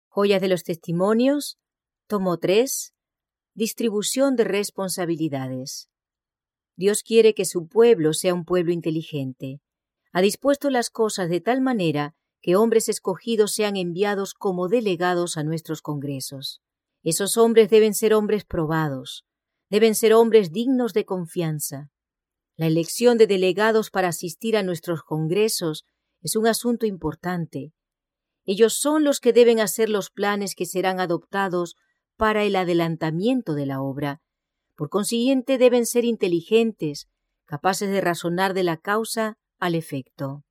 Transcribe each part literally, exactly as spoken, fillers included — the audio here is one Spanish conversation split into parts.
Joyas de los Testimonios, tomo tres, distribución de responsabilidades. Dios quiere que su pueblo sea un pueblo inteligente. Ha dispuesto las cosas de tal manera que hombres escogidos sean enviados como delegados a nuestros congresos. Esos hombres deben ser hombres probados, deben ser hombres dignos de confianza. La elección de delegados para asistir a nuestros congresos es un asunto importante. Ellos son los que deben hacer los planes que serán adoptados para el adelantamiento de la obra. Por consiguiente, deben ser inteligentes, capaces de razonar de la causa al efecto.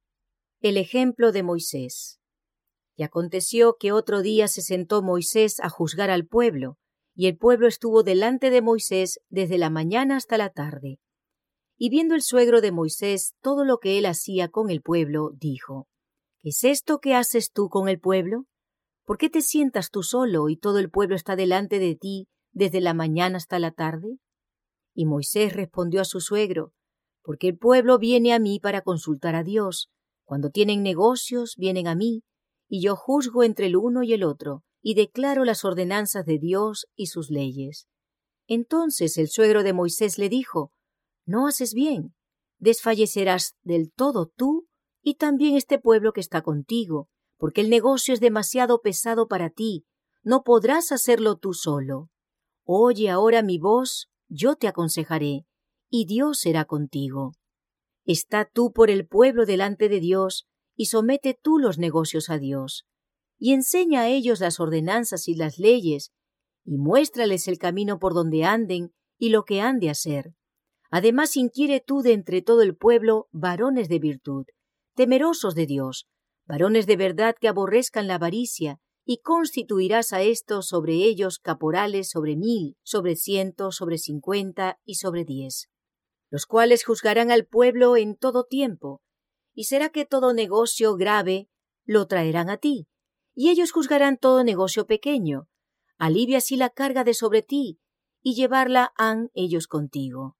El ejemplo de Moisés. Y aconteció que otro día se sentó Moisés a juzgar al pueblo, y el pueblo estuvo delante de Moisés desde la mañana hasta la tarde. Y viendo el suegro de Moisés todo lo que él hacía con el pueblo, dijo: ¿Qué es esto que haces tú con el pueblo? ¿Por qué te sientas tú solo y todo el pueblo está delante de ti desde la mañana hasta la tarde? Y Moisés respondió a su suegro: Porque el pueblo viene a mí para consultar a Dios. Cuando tienen negocios, vienen a mí, y yo juzgo entre el uno y el otro, y declaro las ordenanzas de Dios y sus leyes. Entonces el suegro de Moisés le dijo: No haces bien, desfallecerás del todo tú y también este pueblo que está contigo, porque el negocio es demasiado pesado para ti, no podrás hacerlo tú solo. Oye ahora mi voz, yo te aconsejaré, y Dios será contigo. Está tú por el pueblo delante de Dios, y somete tú los negocios a Dios, y enseña a ellos las ordenanzas y las leyes, y muéstrales el camino por donde anden y lo que han de hacer. Además inquiere tú de entre todo el pueblo varones de virtud, temerosos de Dios, varones de verdad que aborrezcan la avaricia, y constituirás a estos sobre ellos caporales sobre mil, sobre ciento, sobre cincuenta y sobre diez, los cuales juzgarán al pueblo en todo tiempo, y será que todo negocio grave lo traerán a ti, y ellos juzgarán todo negocio pequeño. Alivia así la carga de sobre ti, y llevarla han ellos contigo.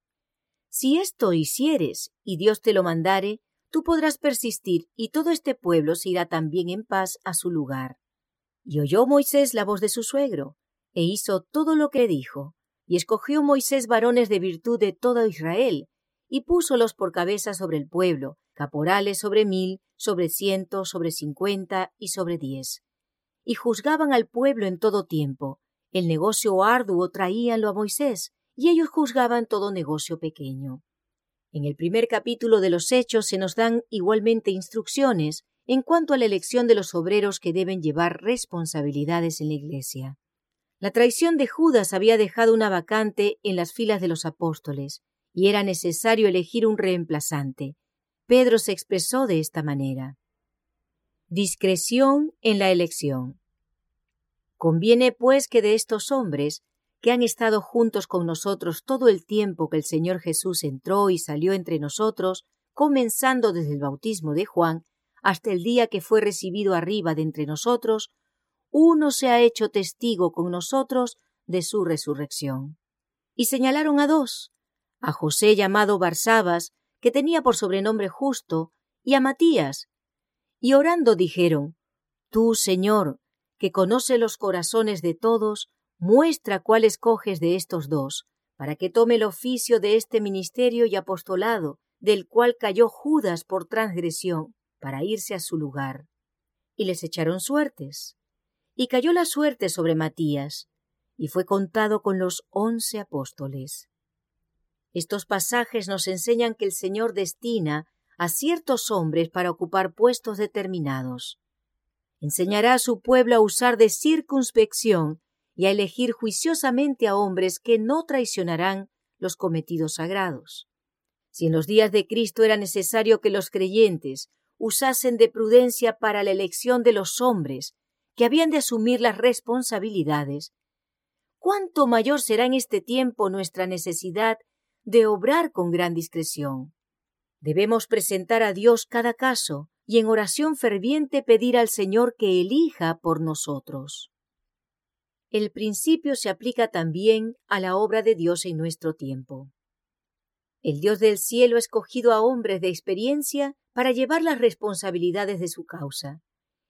Si esto hicieres, y Dios te lo mandare, tú podrás persistir, y todo este pueblo se irá también en paz a su lugar. Y oyó Moisés la voz de su suegro, e hizo todo lo que dijo. Y escogió Moisés varones de virtud de todo Israel, y púsolos por cabeza sobre el pueblo, caporales sobre mil, sobre ciento, sobre cincuenta y sobre diez. Y juzgaban al pueblo en todo tiempo. El negocio arduo traíanlo a Moisés, y ellos juzgaban todo negocio pequeño. En el primer capítulo de los Hechos se nos dan igualmente instrucciones en cuanto a la elección de los obreros que deben llevar responsabilidades en la iglesia. La traición de Judas había dejado una vacante en las filas de los apóstoles, y era necesario elegir un reemplazante. Pedro se expresó de esta manera: discreción en la elección. Conviene, pues, que de estos hombres, que han estado juntos con nosotros todo el tiempo que el Señor Jesús entró y salió entre nosotros, comenzando desde el bautismo de Juan hasta el día que fue recibido arriba de entre nosotros, uno se ha hecho testigo con nosotros de su resurrección. Y señalaron a dos, a José llamado Barsabas, que tenía por sobrenombre Justo, y a Matías. Y orando dijeron: Tú, Señor, que conoce los corazones de todos, muestra cuál escoges de estos dos, para que tome el oficio de este ministerio y apostolado, del cual cayó Judas por transgresión, para irse a su lugar. Y les echaron suertes. Y cayó la suerte sobre Matías, y fue contado con los once apóstoles. Estos pasajes nos enseñan que el Señor destina a ciertos hombres para ocupar puestos determinados. Enseñará a su pueblo a usar de circunspección y a elegir juiciosamente a hombres que no traicionarán los cometidos sagrados. Si en los días de Cristo era necesario que los creyentes usasen de prudencia para la elección de los hombres que habían de asumir las responsabilidades, ¿cuánto mayor será en este tiempo nuestra necesidad de obrar con gran discreción? Debemos presentar a Dios cada caso y en oración ferviente pedir al Señor que elija por nosotros. El principio se aplica también a la obra de Dios en nuestro tiempo. El Dios del cielo ha escogido a hombres de experiencia para llevar las responsabilidades de su causa.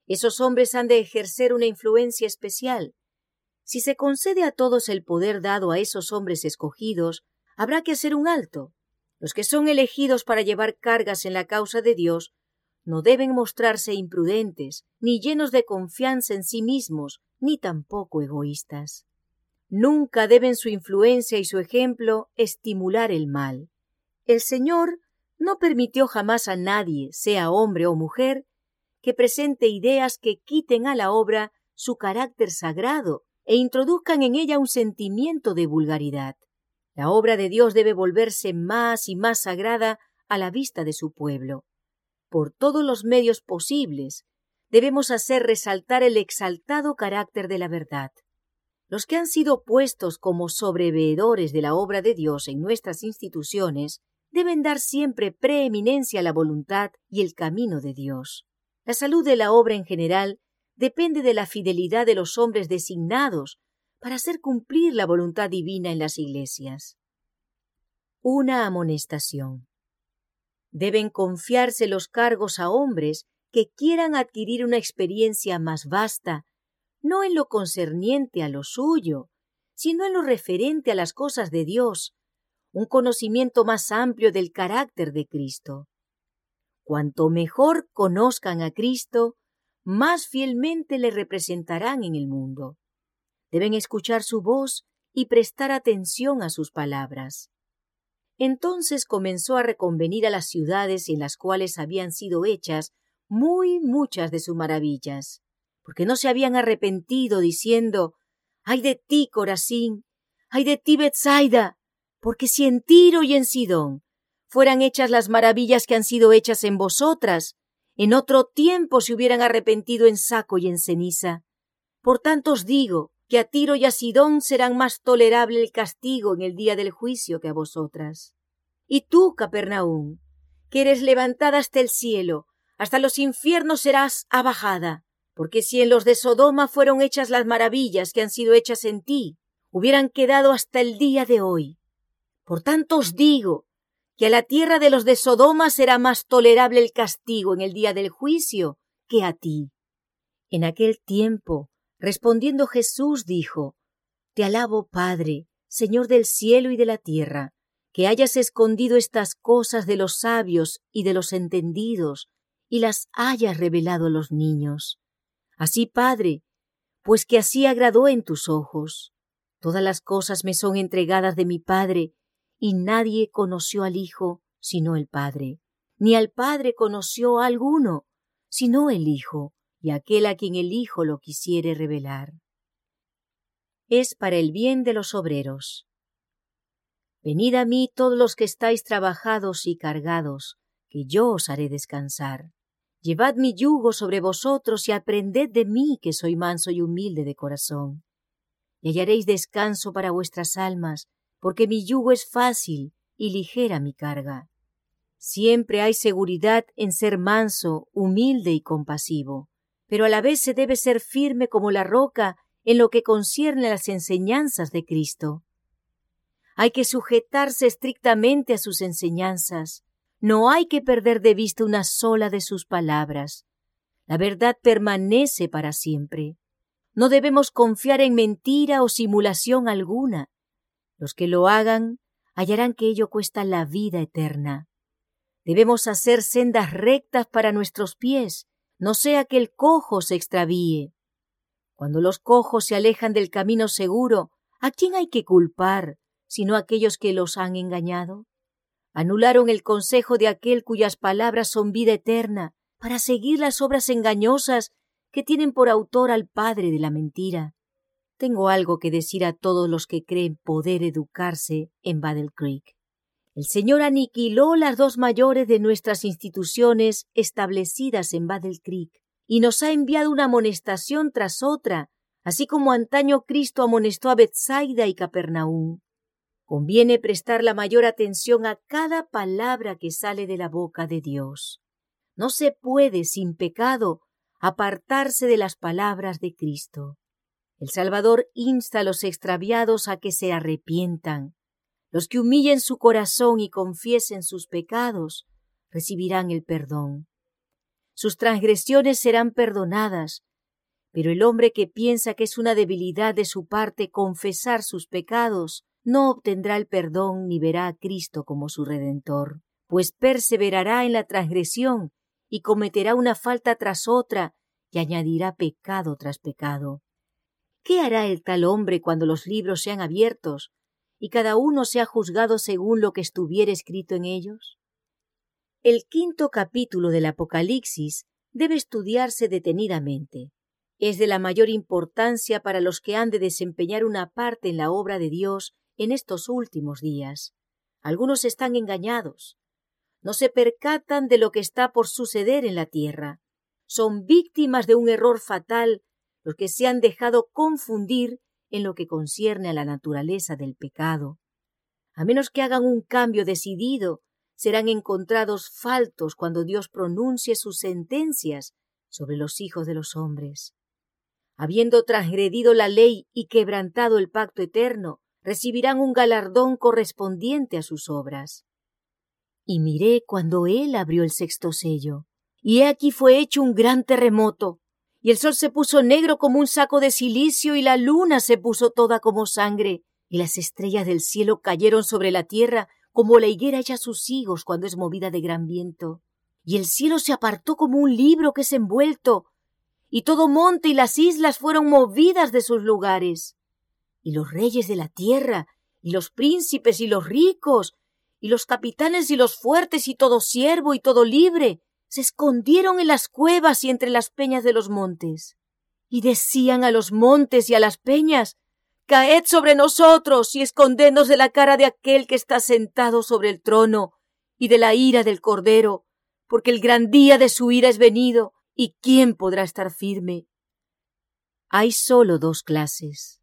Esos hombres han de ejercer una influencia especial. Si se concede a todos el poder dado a esos hombres escogidos, habrá que hacer un alto. Los que son elegidos para llevar cargas en la causa de Dios no deben mostrarse imprudentes, ni llenos de confianza en sí mismos, ni tampoco egoístas. Nunca deben su influencia y su ejemplo estimular el mal. El Señor no permitió jamás a nadie, sea hombre o mujer, que presente ideas que quiten a la obra su carácter sagrado e introduzcan en ella un sentimiento de vulgaridad. La obra de Dios debe volverse más y más sagrada a la vista de su pueblo. Por todos los medios posibles, debemos hacer resaltar el exaltado carácter de la verdad. Los que han sido puestos como sobreveedores de la obra de Dios en nuestras instituciones deben dar siempre preeminencia a la voluntad y el camino de Dios. La salud de la obra en general depende de la fidelidad de los hombres designados para hacer cumplir la voluntad divina en las iglesias. Una amonestación. Deben confiarse los cargos a hombres que quieran adquirir una experiencia más vasta, no en lo concerniente a lo suyo, sino en lo referente a las cosas de Dios, un conocimiento más amplio del carácter de Cristo. Cuanto mejor conozcan a Cristo, más fielmente le representarán en el mundo. Deben escuchar su voz y prestar atención a sus palabras. Entonces comenzó a reconvenir a las ciudades en las cuales habían sido hechas muy muchas de sus maravillas, porque no se habían arrepentido, diciendo: ¡ay de ti, Corazín! ¡ay de ti, Betsaida! Porque si en Tiro y en Sidón fueran hechas las maravillas que han sido hechas en vosotras, en otro tiempo se hubieran arrepentido en saco y en ceniza. Por tanto os digo que a Tiro y a Sidón serán más tolerable el castigo en el día del juicio que a vosotras. Y tú, Capernaum, que eres levantada hasta el cielo, hasta los infiernos serás abajada, porque si en los de Sodoma fueron hechas las maravillas que han sido hechas en ti, hubieran quedado hasta el día de hoy. Por tanto os digo que a la tierra de los de Sodoma será más tolerable el castigo en el día del juicio que a ti. En aquel tiempo, respondiendo Jesús, dijo: Te alabo, Padre, Señor del cielo y de la tierra, que hayas escondido estas cosas de los sabios y de los entendidos, y las hayas revelado a los niños. Así, Padre, pues que así agradó en tus ojos. Todas las cosas me son entregadas de mi Padre, y nadie conoció al Hijo sino el Padre, ni al Padre conoció a alguno sino el Hijo, y aquel a quien el Hijo lo quisiere revelar. Es para el bien de los obreros. Venid a mí todos los que estáis trabajados y cargados, que yo os haré descansar. Llevad mi yugo sobre vosotros y aprended de mí, que soy manso y humilde de corazón. Y hallaréis descanso para vuestras almas, porque mi yugo es fácil y ligera mi carga. Siempre hay seguridad en ser manso, humilde y compasivo, pero a la vez se debe ser firme como la roca en lo que concierne a las enseñanzas de Cristo. Hay que sujetarse estrictamente a sus enseñanzas. No hay que perder de vista una sola de sus palabras. La verdad permanece para siempre. No debemos confiar en mentira o simulación alguna. Los que lo hagan hallarán que ello cuesta la vida eterna. Debemos hacer sendas rectas para nuestros pies, no sea que el cojo se extravíe. Cuando los cojos se alejan del camino seguro, ¿a quién hay que culpar, sino a aquellos que los han engañado? Anularon el consejo de aquel cuyas palabras son vida eterna, para seguir las obras engañosas que tienen por autor al padre de la mentira. Tengo algo que decir a todos los que creen poder educarse en Battle Creek. El Señor aniquiló las dos mayores de nuestras instituciones establecidas en Battle Creek y nos ha enviado una amonestación tras otra, así como antaño Cristo amonestó a Betsaida y Capernaum. Conviene prestar la mayor atención a cada palabra que sale de la boca de Dios. No se puede, sin pecado, apartarse de las palabras de Cristo. El Salvador insta a los extraviados a que se arrepientan. Los que humillen su corazón y confiesen sus pecados recibirán el perdón. sus transgresiones serán perdonadas, pero el hombre que piensa que es una debilidad de su parte confesar sus pecados, no obtendrá el perdón ni verá a Cristo como su Redentor, pues perseverará en la transgresión y cometerá una falta tras otra y añadirá pecado tras pecado. ¿Qué hará el tal hombre cuando los libros sean abiertos y cada uno sea juzgado según lo que estuviere escrito en ellos? El quinto capítulo del Apocalipsis debe estudiarse detenidamente. Es de la mayor importancia para los que han de desempeñar una parte en la obra de Dios en estos últimos días. Algunos están engañados. No se percatan de lo que está por suceder en la tierra. Son víctimas de un error fatal los que se han dejado confundir en lo que concierne a la naturaleza del pecado. A menos que hagan un cambio decidido, serán encontrados faltos cuando Dios pronuncie sus sentencias sobre los hijos de los hombres. Habiendo transgredido la ley y quebrantado el pacto eterno, recibirán un galardón correspondiente a sus obras. Y miré cuando él abrió el sexto sello, y he aquí fue hecho un gran terremoto, y el sol se puso negro como un saco de cilicio, y la luna se puso toda como sangre, y las estrellas del cielo cayeron sobre la tierra como la higuera echa sus higos cuando es movida de gran viento. Y el cielo se apartó como un libro que es envuelto, y todo monte y las islas fueron movidas de sus lugares. Y los reyes de la tierra, y los príncipes y los ricos, y los capitanes y los fuertes y todo siervo y todo libre, se escondieron en las cuevas y entre las peñas de los montes. Y decían a los montes y a las peñas: «Caed sobre nosotros y escondednos de la cara de aquel que está sentado sobre el trono y de la ira del Cordero, porque el gran día de su ira es venido, ¿y quién podrá estar firme?». Hay solo dos clases.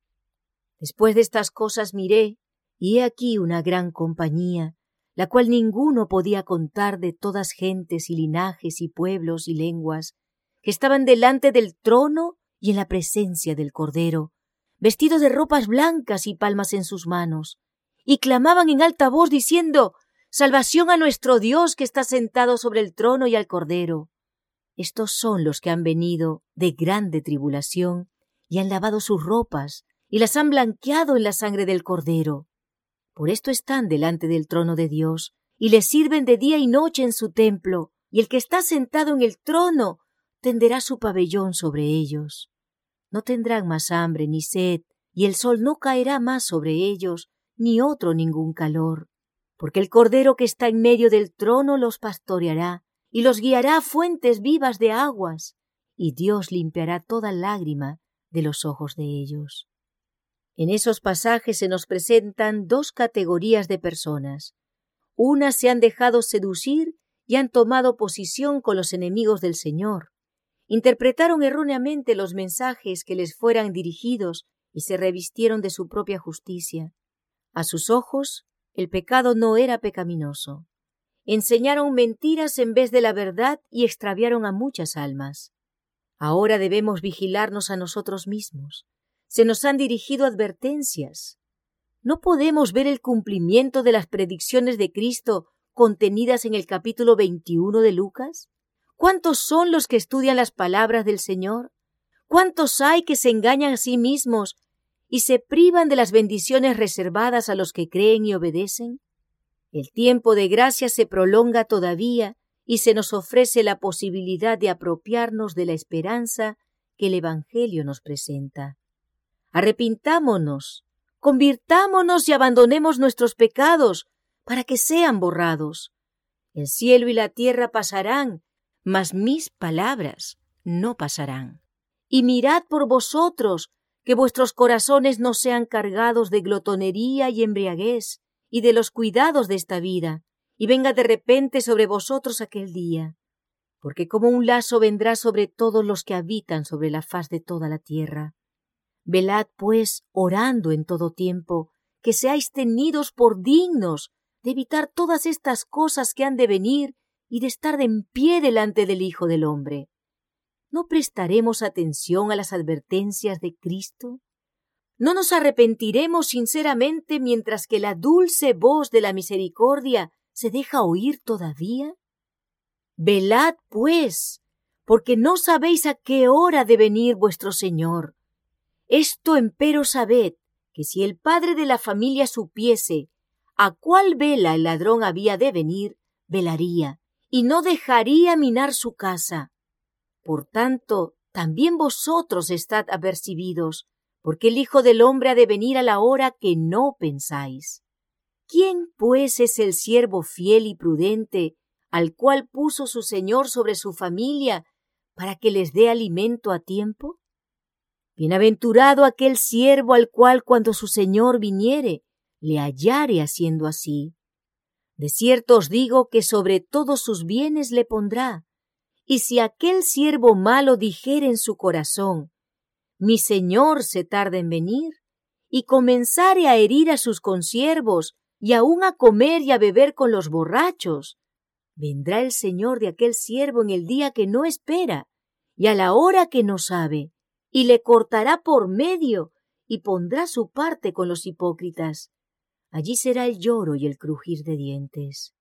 Después de estas cosas miré, y he aquí una gran compañía, la cual ninguno podía contar, de todas gentes y linajes y pueblos y lenguas, que estaban delante del trono y en la presencia del Cordero, vestidos de ropas blancas y palmas en sus manos, y clamaban en alta voz diciendo: «Salvación a nuestro Dios que está sentado sobre el trono y al Cordero». Estos son los que han venido de grande tribulación y han lavado sus ropas y las han blanqueado en la sangre del Cordero. Por esto están delante del trono de Dios y le sirven de día y noche en su templo, y el que está sentado en el trono tenderá su pabellón sobre ellos. No tendrán más hambre ni sed, y el sol no caerá más sobre ellos, ni otro ningún calor, porque el Cordero que está en medio del trono los pastoreará y los guiará a fuentes vivas de aguas, y Dios limpiará toda lágrima de los ojos de ellos. En esos pasajes se nos presentan dos categorías de personas. Unas se han dejado seducir y han tomado posición con los enemigos del Señor. Interpretaron erróneamente los mensajes que les fueran dirigidos y se revistieron de su propia justicia. A sus ojos, el pecado no era pecaminoso. Enseñaron mentiras en vez de la verdad y extraviaron a muchas almas. Ahora debemos vigilarnos a nosotros mismos. Se nos han dirigido advertencias. ¿No podemos ver el cumplimiento de las predicciones de Cristo contenidas en el capítulo veintiuno de Lucas? ¿Cuántos son los que estudian las palabras del Señor? ¿Cuántos hay que se engañan a sí mismos y se privan de las bendiciones reservadas a los que creen y obedecen? El tiempo de gracia se prolonga todavía y se nos ofrece la posibilidad de apropiarnos de la esperanza que el Evangelio nos presenta. Arrepintámonos, convirtámonos y abandonemos nuestros pecados para que sean borrados. El cielo y la tierra pasarán, mas mis palabras no pasarán. Y mirad por vosotros que vuestros corazones no sean cargados de glotonería y embriaguez y de los cuidados de esta vida, y venga de repente sobre vosotros aquel día, porque como un lazo vendrá sobre todos los que habitan sobre la faz de toda la tierra. Velad, pues, orando en todo tiempo, que seáis tenidos por dignos de evitar todas estas cosas que han de venir y de estar de en pie delante del Hijo del Hombre. ¿No prestaremos atención a las advertencias de Cristo? ¿No nos arrepentiremos sinceramente mientras que la dulce voz de la misericordia se deja oír todavía? Velad, pues, porque no sabéis a qué hora de venir vuestro Señor. Esto empero sabed, que si el padre de la familia supiese a cuál vela el ladrón había de venir, velaría, y no dejaría minar su casa. Por tanto, también vosotros estad apercibidos, porque el Hijo del Hombre ha de venir a la hora que no pensáis. ¿Quién, pues, es el siervo fiel y prudente, al cual puso su Señor sobre su familia, para que les dé alimento a tiempo? Bienaventurado aquel siervo al cual cuando su Señor viniere, le hallare haciendo así. De cierto os digo que sobre todos sus bienes le pondrá. Y si aquel siervo malo dijere en su corazón, mi Señor se tarda en venir, y comenzare a herir a sus consiervos, y aun a comer y a beber con los borrachos, vendrá el Señor de aquel siervo en el día que no espera, y a la hora que no sabe, y le cortará por medio, y pondrá su parte con los hipócritas. Allí será el lloro y el crujir de dientes.